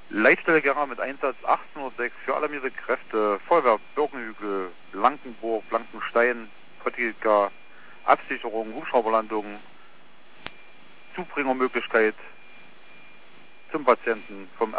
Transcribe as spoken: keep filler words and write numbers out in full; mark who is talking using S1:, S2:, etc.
S1: Leitstelle Gera mit Einsatz achtzehnhundertsechs für alarmierte Kräfte, Feuerwehr Birkenhügel, Blankenburg, Blankenstein, Pottwilka, Absicherung, Hubschrauberlandung, Zubringermöglichkeit zum Patienten vom